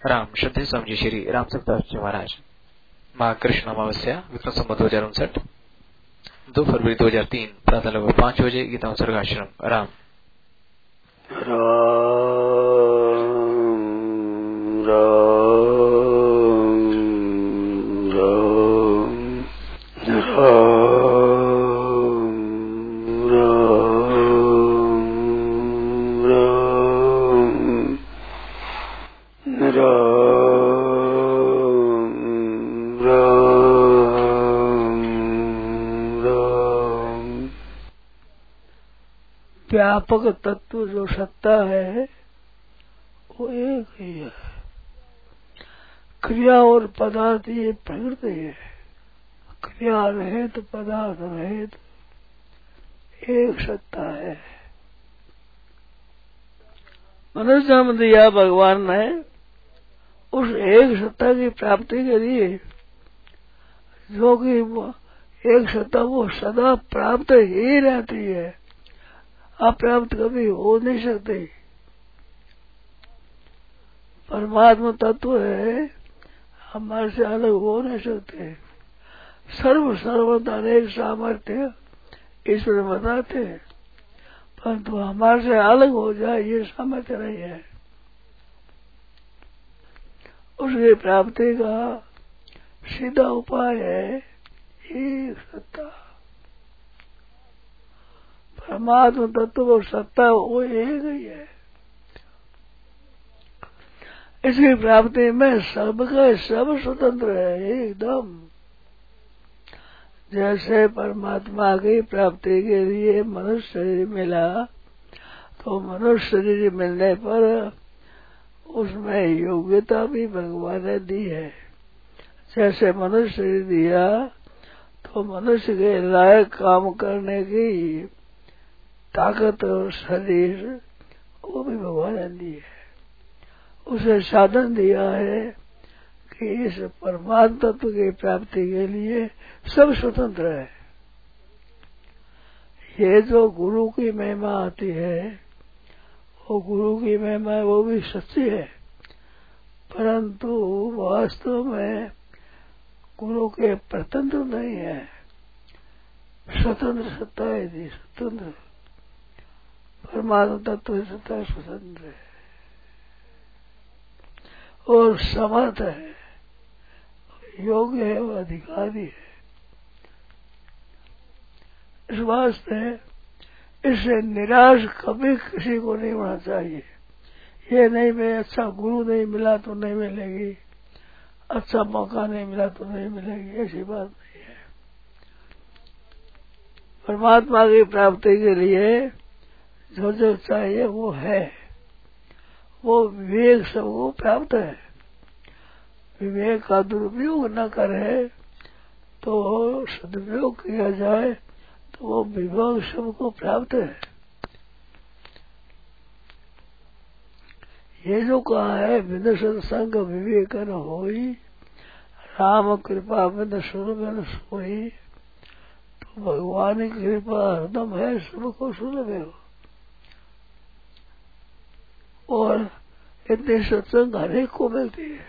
राम श्रद्धेय स्वामी श्री राम सप्ताह जी महाराज। माँ कृष्ण अमावस्या विक्रम संवत 2059 2 फरवरी 2003 प्रातः लगभग 5 बजे गीता उत्सर्गाश्रम। राम व्यापक तत्व जो सत्ता है वो एक ही है। क्रिया और पदार्थ ये प्रकृति है। क्रिया रहे तो पदार्थ रहे तो एक सत्ता है। मनुष्य जन्म दिया भगवान ने उस एक सत्ता की प्राप्ति के लिए, जो कि एक सत्ता वो सदा प्राप्त ही रहती है, अप्राप्त कभी हो नहीं सकते। परमात्मा तत्व है, हमारे से अलग हो नहीं सकते। सर्वदा अनेक सामर्थ्य ईश्वर बताते, परंतु हमारे से अलग हो जाए ये सामर्थ्य नहीं है। उसकी प्राप्ति का सीधा उपाय है एक सत्ता। परमात्मा तत्व और सत्ता वो एक ही है। इसकी प्राप्ति में सबका सब स्वतंत्र है एकदम। जैसे परमात्मा की प्राप्ति के लिए मनुष्य शरीर मिला, तो मनुष्य शरीर मिलने पर उसमें योग्यता भी भगवान ने दी है। जैसे मनुष्य शरीर दिया तो मनुष्य के लायक काम करने की ताकत और शरीर वो भी भगवान ने दी है। उसे साधन दिया है कि इस परमात्मा तत्व की प्राप्ति के लिए सब स्वतंत्र है। ये जो गुरु की महिमा आती है, वो गुरु की महिमा वो भी सच्ची है, परंतु वास्तव में गुरु के परतंत्र नहीं है। स्वतंत्र सत्ता है, स्वतंत्र परमात्मा तत्व सत्ता स्वतंत्र है और समर्थ है, योग्य है और अधिकारी है। इस वास्ते इससे निराश कभी किसी को नहीं होना चाहिए। ये नहीं मैं अच्छा गुरु नहीं मिला तो नहीं मिलेगी, अच्छा मौका नहीं मिला तो नहीं मिलेगी, ऐसी बात नहीं है। परमात्मा की प्राप्ति के लिए जो जो चाहिए वो है। वो विवेक सबको प्राप्त है। विवेक का दुरुपयोग न करे तो सदुपयोग किया जाए तो वो विवेक सबको प्राप्त है। ये जो कहा है बिन सत्संग विवेक न होई, राम कृपा बिन सुलभ न सोई, तो भगवान की कृपा हरदम है, सबको सुलभ है। और इतने सत्संग हरेक को मिलती है।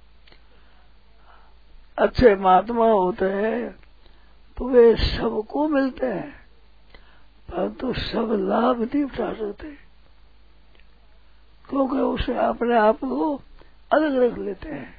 अच्छे महात्मा होते हैं तो वे सबको मिलते हैं, परंतु सब लाभ नहीं उठा सकते, क्योंकि उसे अपने आप को अलग रख लेते हैं।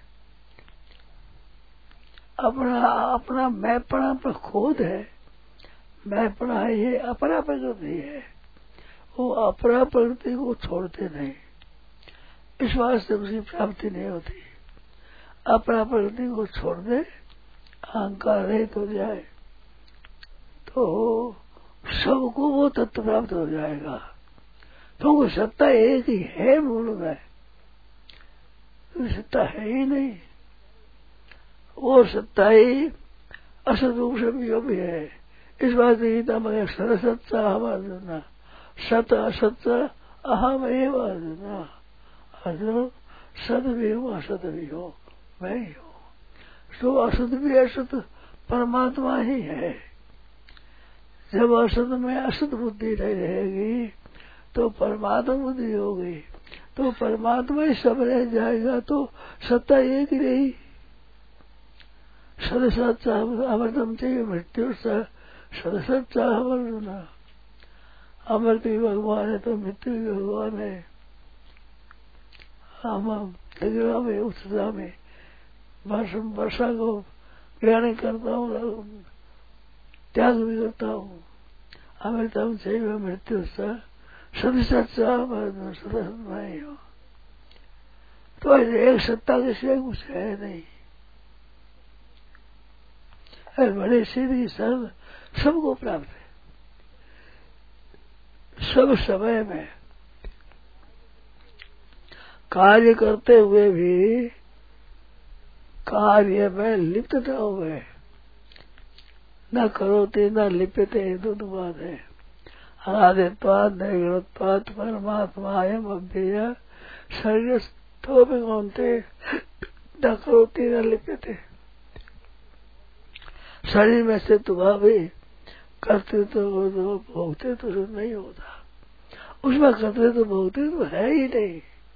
अपना मैंपना पर खोद है, मैंपना ये अपना प्रकृति है, वो अपना प्रकृति को छोड़ते नहीं। इस वास्ते उसकी प्राप्ति नहीं होती। अपना प्रकृति को छोड़ दे, अहंकार रहित हो जाए, तो सबको वो तत्व प्राप्त हो जाएगा। क्योंकि सत्ता एक ही है मूल में, सत्ता है ही नहीं। वो सत्ता ही असत रूप से भी है। इस बात गीता में सरसत्ता अर्जुना, सत असत अहम एव अर्जुना, अर्जुन सत भी हो असत भी हो, मैं ही हूँ। तो असत भी असत परमात्मा ही है। जब असत में असत बुद्धि नहीं रहेगी तो परमात्मा बुद्धि होगी। तो परमात्मा ही सब रह जाएगा, तो सत्ता एक ही रही। सदसच्चा अमृतम चाहिए मृत्यु सदसच्चा अमृत, अमृत भी भगवान है तो मृत्यु भी भगवान है। हम लगेगा में उत्साह में वर्षा को ग्रहण करता हूँ, त्याग भी करता हूँ। अमृतम चाहिए मृत्यु सदसच्चा अमृत सदसत्माई हो। तो एक सत्ता के सिवाय कुछ है नहीं। बड़े सीधी सरल सबको प्राप्त है, सब समय में कार्य करते हुए भी कार्य में लिप्त न हुए, न करोते न लिप्यते, दो बात है। अनादित्वाद निर्गुणत्वाद परमात्मा एम अव्यय शरीर स्थो में कौनते न करोते न लिप्यते। शरीर में से भी करते तो भोगते तो नहीं होता, उसमें करते तो भोगते तो है ही नहीं।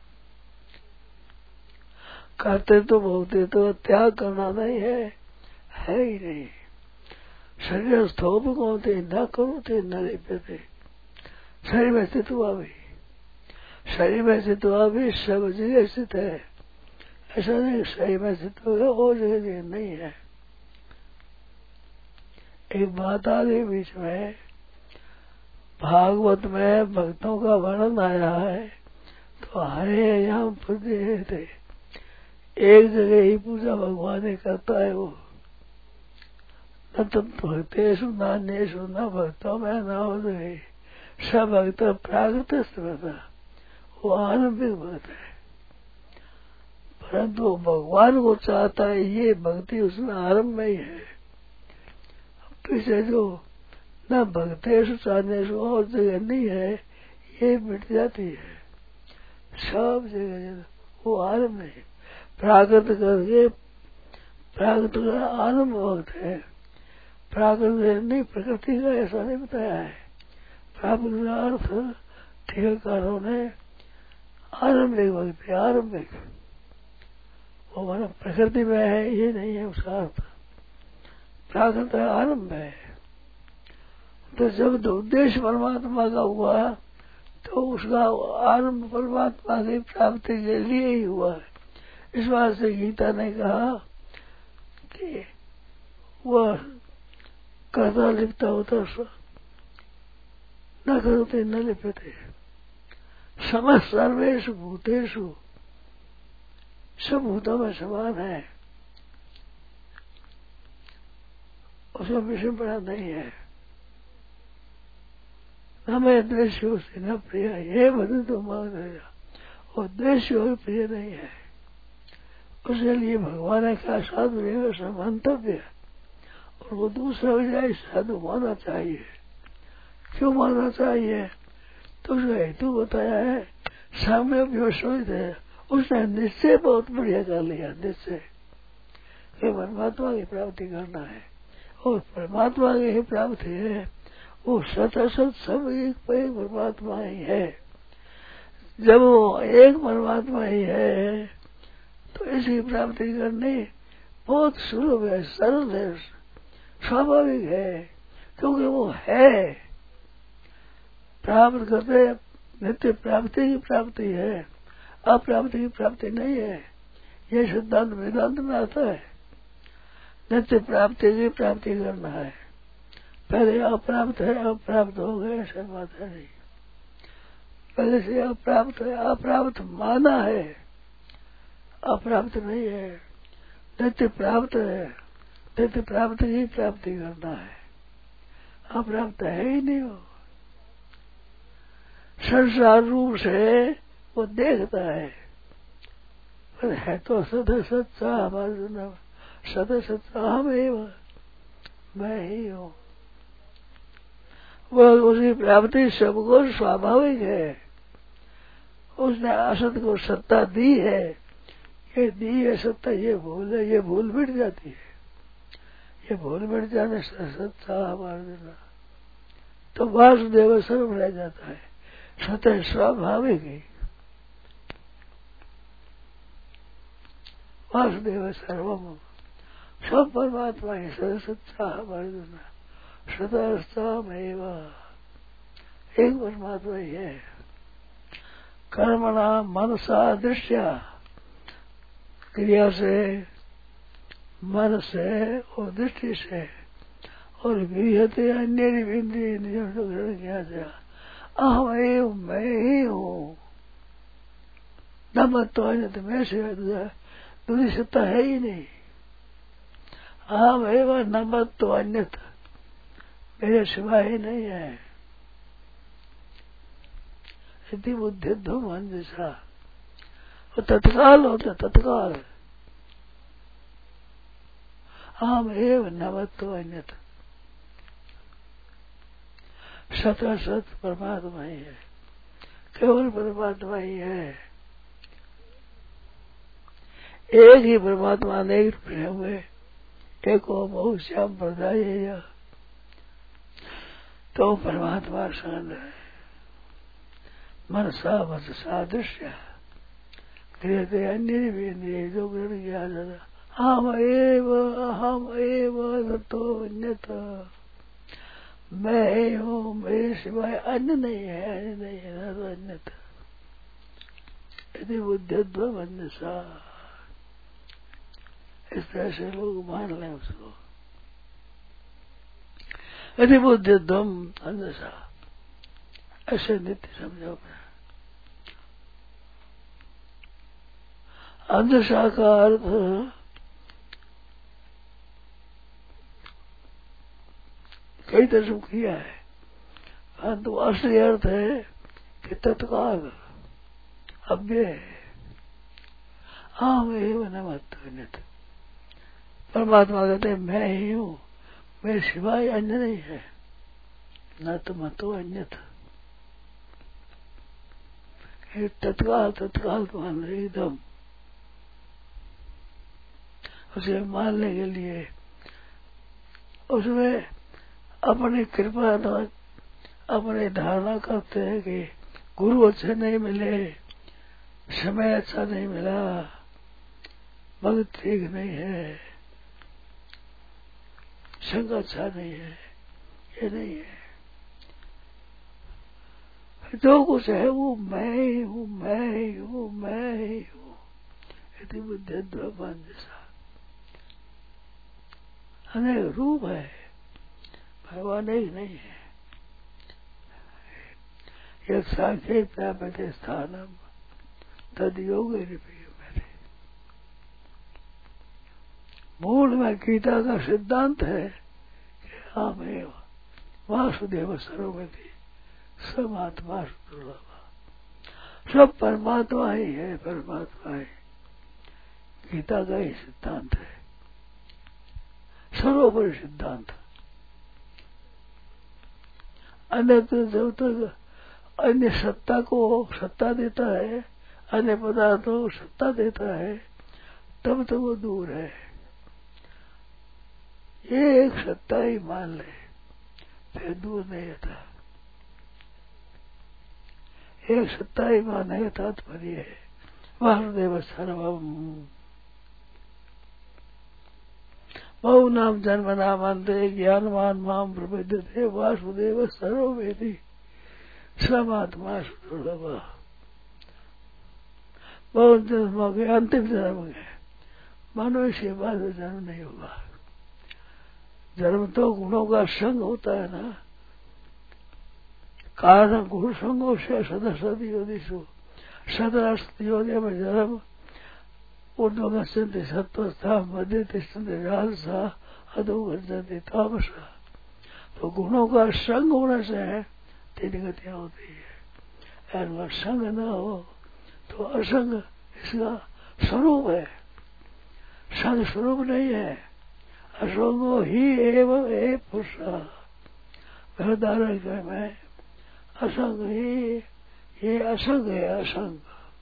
करते तो भोगते तो त्याग करना नहीं है ही नहीं। शरीर स्थो भी कौनते न करोते न लिप्यते। शरीर में स्थित हुआ भी, शरीर में स्थित हुआ भी सब जगह स्थित है। ऐसा नहीं शरीर में स्थित होगा और जगह नहीं है। एक बात आ गई बीच में, भागवत में भक्तों का वर्णन आया है, तो हरे यहाँ पूजे थे, एक जगह ही पूजा भगवान ही करता है। वो न तब भक्तेषु नान्येषु न भक्तों में न हो गए, सब भक्त प्राकृत वो आरंभिक भक्त है, परंतु भगवान को चाहता है ये भक्ति उसमें आरंभ में ही है। पीछे जो न भक्तेषु चाहनेषु और जगह नहीं है, ये मिट जाती है। सब जगह वो आरंभ है, प्राकृत करके प्राकृत का आरंभ वक्त है। प्राकृत नहीं प्रकृति का ऐसा नहीं बताया है। प्राकृत का अर्थ टीकाकारों ने आरंभिक वक्त है, आरंभिक वो माना प्रकृति में है ये नहीं है उसका अर्थ। प्राकृत आरंभ है। तो जब उद्देश्य परमात्मा का हुआ तो उसका आरंभ परमात्मा की प्राप्ति के लिए ही हुआ है। इस बात से गीता ने कहा कि वह कर्ता लिपता होता न करते न लिपते, समस्त सर्वेषु भूतेषु सब भूतों में समान है, उसका विषय बड़ा नहीं है। हमें द्वेष से न प्रिय, ये बदल तो मांग रहेगा, और द्वेष प्रिय नहीं है। उसके लिए भगवान ने कहा साधु रहेगा समंतव्य, और वो दूसरा हो जाए साधु मानना चाहिए। क्यों मानना चाहिए? तो उसका हेतु बताया है, सामने व्यवस्थित है, उसने निश्चय बहुत बढ़िया कर लिया। निश्चय कि परमात्मा की प्राप्ति करना है, और परमात्मा की ही प्राप्ति है, वो सत असत सब एक परमात्मा ही है। जब वो एक परमात्मा ही है तो इसकी प्राप्ति करनी बहुत सुलभ है, सरल है, स्वाभाविक है, क्योंकि वो है। प्राप्त करते नित्य प्राप्ति की प्राप्ति है, अप्राप्ति की प्राप्ति नहीं है। ये सिद्धांत वेदांत में आता है। नित्य प्राप्ति की प्राप्ति करना है, पहले अप्राप्त है अप्राप्त हो गए ऐसा बात है नहीं। पहले से अप्राप्त है, अप्राप्त माना है, अप्राप्त नहीं है। नित्य प्राप्त है, नित्य प्राप्त की प्राप्ति करना है, अप्राप्त है ही नहीं। हो संसार रूप से वो देखता है, पर है तो सदा सच्चा हमारा, सदा सच्चा हम मैं ही हूँ। वह उसकी प्राप्ति सबको स्वाभाविक है। उसने असत को सत्ता दी है, ये दी है सत्ता, ये भूल है, ये भूल मिट जाती है। ये भूल मिट जाने से सत्ता हमारा तो वासुदेव सर्व रह जाता है। सत्य स्वाभाविक ही वासुदेव सर्वम, सब परमात्मा ही सच्चा अर्जुन, सतस्तामेव, एक परमात्मा ही है। कर्मणा मनसा दृश्या, क्रिया से, मन से और दृष्टि से, और गृहते अन्य इंद्रिय ग्रहण किया गया। अहम एव, मैं ही हूँ, न मत तो अन्य मैं से दूसरी सत्ता है ही नहीं। अहम एव न मत तो अन्य मेरे सिवाय ही नहीं है। इति बुद्धिध्वम अंजसा, वो तत्काल होता, तत्काल। अहम एव न मत तो अन्य, सता सत परमात्मा ही है, केवल परमात्मा ही है। एक ही परमात्मा अनेक रूप में हुए, एक हो बहु श्याम प्रदाय, तो परमात्मा सन है। मनसा मत सादृश्य, क्रियते अन्य भी जो ग्रहण किया जाता। अहम एव तो अन्यथा, मैं हूँ, मेरे सिवाय अन्य नहीं है, अन्य नहीं है, न तो अन्यथा। यदि बुद्धिध्वम अन्यसा, इस तरह से लोग मान लें उसको। यदि बुद्धिध्वम अन्यसा, ऐसे नित्य समझो। अन्यसा का अर्थ कई तरह किया है, परंतु असली अर्थ है कि तत्काल, अव्यय। हाँ मैं न मत अन्यथा, परमात्मा कहते हैं मैं ही हूँ, मेरे सिवाय अन्य नहीं है, न तो मतो अन्यथा। तत्काल तत्काल तो मान रहे एकदम। उसे मानने के लिए उसमें अपनी कृपा, अपनी धारणा करते हैं कि गुरु अच्छे नहीं मिले, समय अच्छा नहीं मिला, भक्त ठीक नहीं है, संग अच्छा नहीं है, ये नहीं है। जो कुछ है वो मैं ही हूँ, मैं ही हूँ, मैं ही हूँ। यदि बुद्धिध्वम जैसा अनेक रूप है, भगवान एक नहीं है। एक सांख्य प्राप्त स्थानम तद योग मेरे मूल में गीता का सिद्धांत है कि हम एव वासुदेव सर्वगति, सब आत्मा दुर्लभ, सब परमात्मा ही है, परमात्मा है। गीता का ही सिद्धांत है, सर्वोपरि सिद्धांत। अन्य तो जब तक अन्य सत्ता को सत्ता देता है, अन्य पदार्थों को सत्ता देता है, तब तो वो दूर है। ये एक सत्ता ही मान ले, फिर दूर नहीं रहता। एक सत्ता ही मानने का तात्पर्य है वासुदेव सर्वम। बहु नाम जन्म नामांते ज्ञानवान माम प्रपद्यते वासुदेव सर्ववेदी समात्मा सुदुर्लभ। बहुत जन्मों के अंतिम जन्म है, मनुष्य बाद जन्म नहीं होगा। जन्म तो गुणों का संग होता है ना, कारण गुण संगों से सदसदी योदिशु सदस्ती योदय में जन्म ऊर्ध्व गच्छन्ति सत्वस्था मध्य तिष्ठन्ति राजसा अधो गच्छन्ति तामसा। तो गुणों का संग होने से तीन गतियां होती है। अगर संग न हो तो असंग इसका स्वरूप है, संग स्वरूप नहीं है। असंगो ही एवं ए पुरुषा, धारण में असंग ही, ये असंग है, असंग।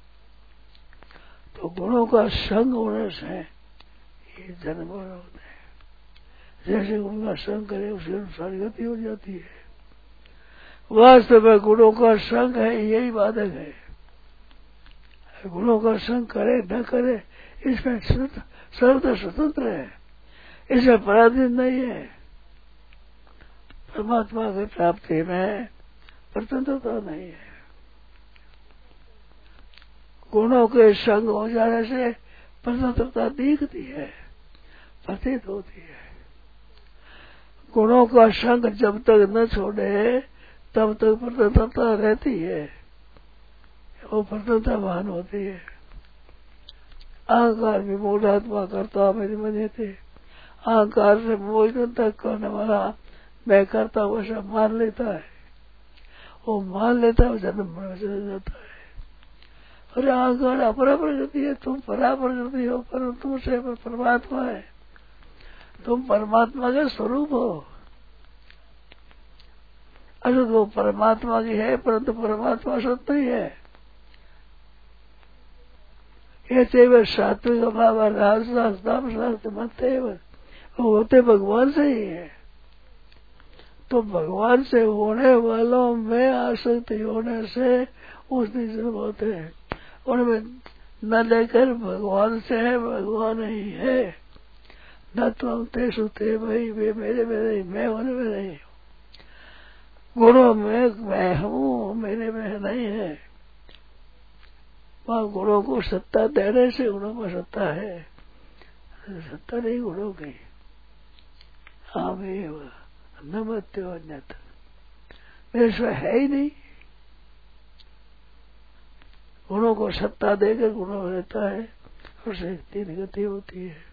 तो गुणों का संग होने से ये जन्म होते हैं। जैसे गुण का संग करे उसी अनुसार गति हो जाती है। वास्तव में गुणों का संग है, यही बाधक है। गुणों का संग करे न करे इसमें सर्वथा स्वतंत्र है, इसमें पराधीन नहीं है। परमात्मा की प्राप्ति में स्वतंत्रता नहीं है। गुणों के संग हो जाने से स्वतंत्रता दिखती है, प्रतीत होती है। गुणों का संग जब तक न छोड़े तब तक स्वतंत्रता रहती है, वो स्वतंत्रवान होती है। अहंकार भी मूढ़ात्मा करता मेरी मने थे, अहंकार से मोचन तक करने वाला मैं करता हूँ ऐसा मान लेता है, वो मान लेता है, जन्म में चला जाता है। अरे अहंकार अपरा प्रकृति है, तुम परा प्रकृति हो, पर तुमसे परमात्मा है, तुम परमात्मा के स्वरूप हो। असत वो परमात्मा की है, परंतु परमात्मा असत नहीं है। ये तेवर सात्विक भाव राजशास्त्र मत होते भगवान से ही है। तो भगवान से होने वालों में आसक्ति होने से उसने जन्म होते हैं, उनमें न लेकर भगवान से है, भगवान ही है। न तो तेसु ते भाई वे मेरे में नहीं, मैं होने में नहीं। गुणों में मैं हूँ, मेरे में नहीं है। वहाँ गुणों को सत्ता देने से गुणों में सत्ता है, सत्ता नहीं गुणों की। हाँ मैं नमत्यो अन्यत, मेरे से है ही नहीं। गुणों को सत्ता देकर गुणों में रहता है, उससे तीन गति होती है।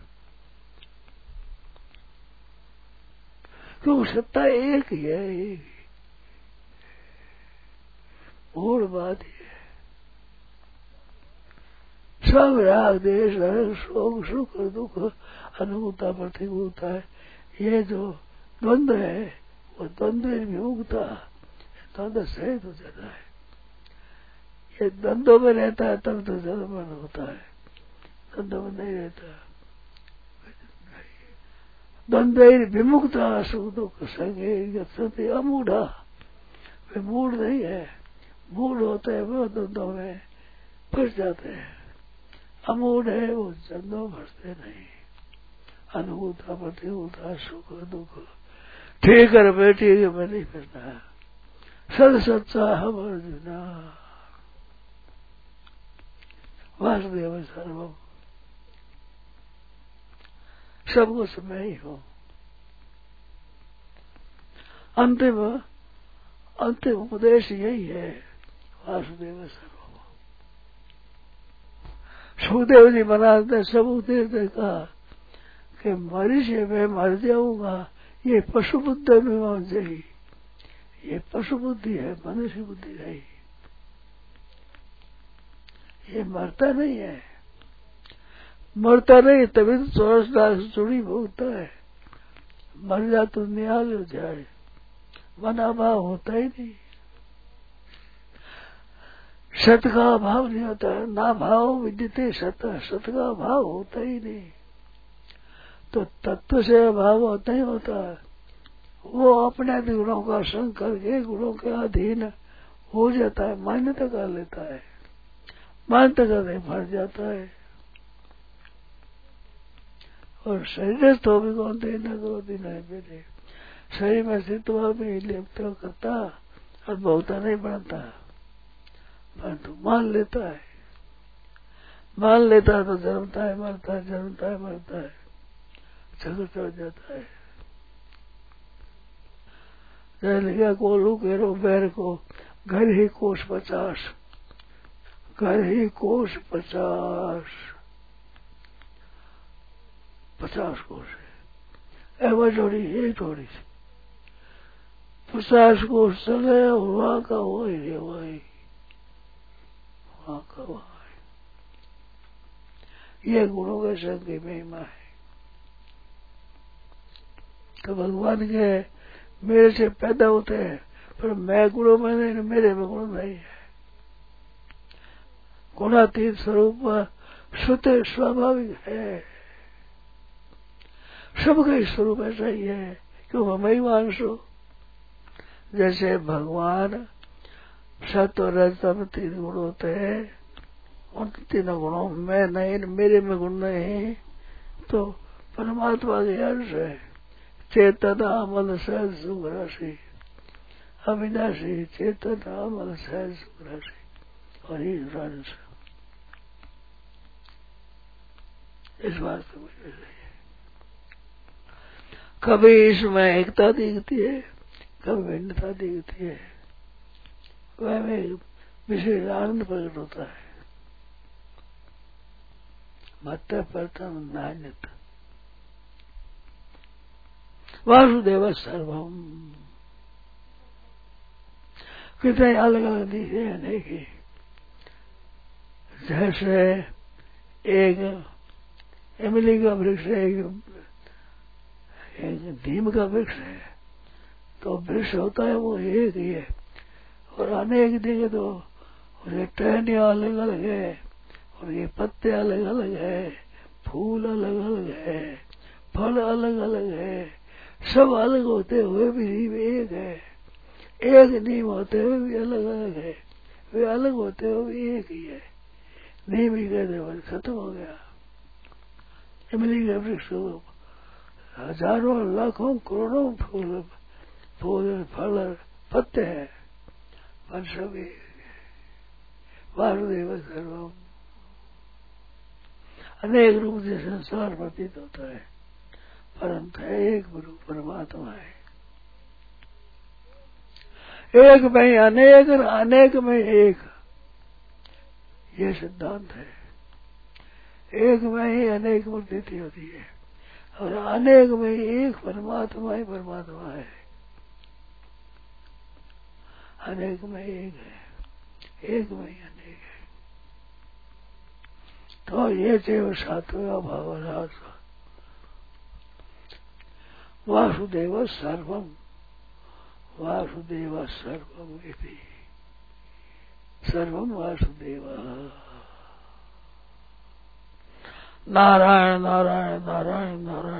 तो सत्ता एक ही है, एक ही मूल बात है। सब राग देश शोक सुख दुख अनुभूता प्रतिभूता है। ये जो द्वंद्व है वो द्वंद्व विमुक्ता, द्वंद्व सहित हो जाता है। ये द्वंद्व में रहता है तब तो जन्म होता है, द्वंद्व में नहीं रहता। द्वंद्व विमुक्ता सुख दुख संगे अमूढ़ा, वे मूढ़ नहीं है। मूढ़ होते हैं वो द्वंद्व में फंस जाते हैं, अमूढ़ है वो द्वंद्व फंसते नहीं। अनुभूता प्रतिभूता सुख दुख ठीक है बेटी में नहीं फंसना। सद सच्चा हम अर्जुना वासुदेव सर्वम, सब कुछ मैं ही हूँ। अंतिम उपदेश यही है, वासुदेव सर्वम। सुखदेव जी महाराज ने सब उपदेश ने कहा कि मरी से मैं मर जाऊंगा, ये पशु बुद्धि में मान जाएगी। ये पशु बुद्धि है, मनुष्य बुद्धि नहीं। ये मरता नहीं है, मरता नहीं तभी तो 24 लाख चूड़ी भोगता है। मर जा तो निहाल हो जाए, मना भाव होता ही नहीं। सत का भाव नहीं होता है, ना भाव विद्यते सत, सत का भाव होता ही नहीं। तो तत्व से भाव होता ही होता है। वो अपने गुणों का संग करके गुणों के अधीन हो जाता है, मान्यता कर लेता है, मान्यता करके फंस जाता है। और शरीर तो भी कौन थे न करो दिन है बेटे, शरीर में स्थित हुआ भी लिप्त करता और बहुता नहीं बनता, परंतु मान लेता है। मान लेता है तो जन्मता है मरता है, जन्मता है मरता है, झगड़ चढ़ जाता है। लिखा कोलू केरो बैर को घर ही कोष 50, घर ही कोष 50 कोष है। एवं जोड़ी एक जोड़ी से 50 कोष चले, वहां का वही रे वही, वहां का वही। ये गुणों के संग की महिमा है। तो भगवान के मेरे से पैदा होते हैं, पर मैं गुणों में नहीं, मेरे में गुण नहीं है। गुणातीत स्वरूप शुद्ध स्वाभाविक है, सबका स्वरूप ऐसा ही है। क्यों मैं ही मानसो, जैसे भगवान सत्व रजतम 3 गुण होते हैं, उन तीनों गुणों में नहीं, मेरे में गुण नहीं, तो परमात्मा के अंश है। चेतना मन सहज सुख राशि, अविनाशी चेतना मन सहज सुख राशि और ईश्वर इस बात को मुझे कभी इसमें एकता दिखती है, कभी भिन्नता दिखती है, वह में विशेष आनंद प्रकट होता है। मत प्रथम नान्यत वासुदेव सर्वम। कितने अलग अलग दिखे अनेक ही, जैसे एक इमली का वृक्ष है, एक नीम का वृक्ष है, तो वृक्ष होता है वो एक ही है, और अनेक देखे तो उसके टहनियां अलग अलग है, और ये पत्ते अलग अलग है, फूल अलग अलग है, फल अलग अलग है, सब अलग होते हुए भी नीम एक है। एक नीम होते हुए भी अलग अलग है, वे अलग होते हुए भी एक ही है। नीम ही कहते बस खत्म हो गया। इमली के वृक्ष हजारों लाखों करोड़ों फूल फूल फल पत्ते हैं, पर सभी वासुदेव सर्वम। अनेक रूप से संसार प्रतीत होता है, परंतु एक गुरु परमात्मा है। एक में अनेक, अनेक में एक, ये सिद्धांत है। एक में ही अनेक प्रतीति होती है, और अनेक में एक परमात्मा ही परमात्मा है। अनेक में एक है, एक में ही अनेक है। तो ये चैव सात्विक भावनात् वासुदेव सर्वम, वासुदेव सर्वम इति, सर्वम वासुदेव। नारायण नारायण नारायण नारायण।